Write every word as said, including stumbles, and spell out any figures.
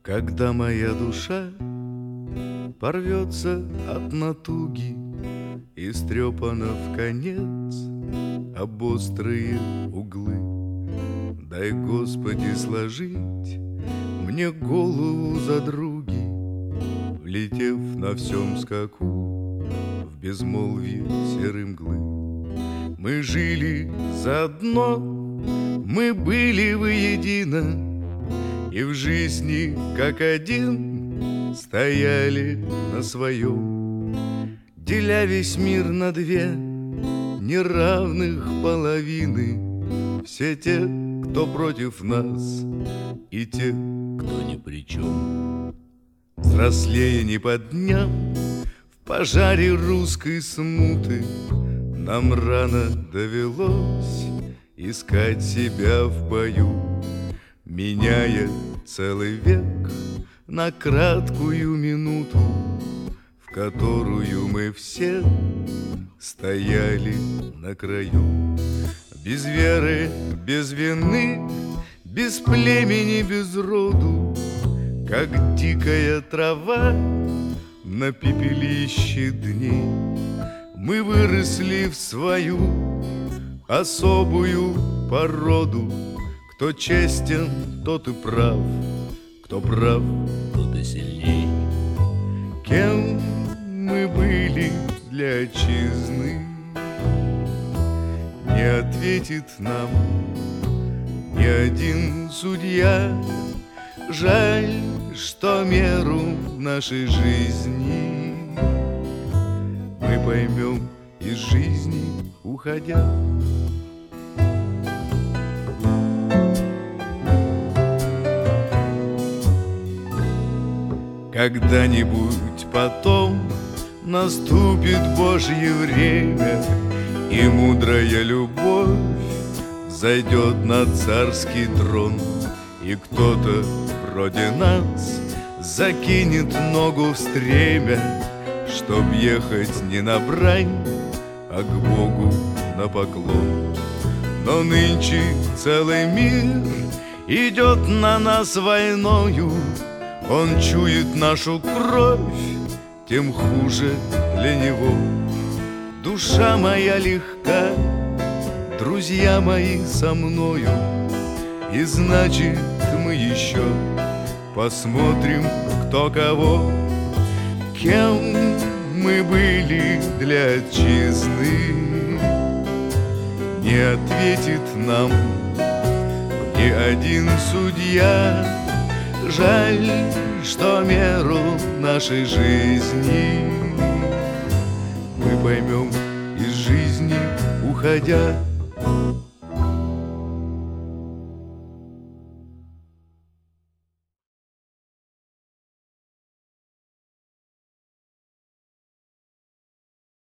Когда моя душа порвется от натуги, истрепана в конец об острые углы, дай, Господи, сложить мне голову за други, влетев на всем скаку в безмолвие серой мглы. Мы жили заодно, мы были воедино, и в жизни, как один, стояли на своем, деля весь мир на две неравных половины. Все те, кто против нас, и те, кто ни при чем. Взрослея не по дням, в пожаре русской смуты, нам рано довелось искать себя в бою, меняя целый век на краткую минуту, в которую мы все стояли на краю. Без веры, без вины, без племени, без роду, как дикая трава на пепелище дней, мы выросли в свою особую породу. Кто честен, тот и прав, кто прав, тот и сильней. Кем мы были для отчизны, не ответит нам ни один судья. Жаль, что меру нашей жизни мы поймем из жизни уходя. Когда-нибудь потом наступит Божье время, и мудрая любовь зайдет на царский трон, и кто-то вроде нас закинет ногу в стремя, чтоб ехать не на брань, а к Богу на поклон. Но нынче целый мир идет на нас войною, он чует нашу кровь, тем хуже для него. Душа моя легка, друзья мои со мною, и значит мы еще посмотрим, кто кого. Кем мы были для отчизны, не ответит нам ни один судья. Жаль, что меру нашей жизни мы поймем из жизни уходя.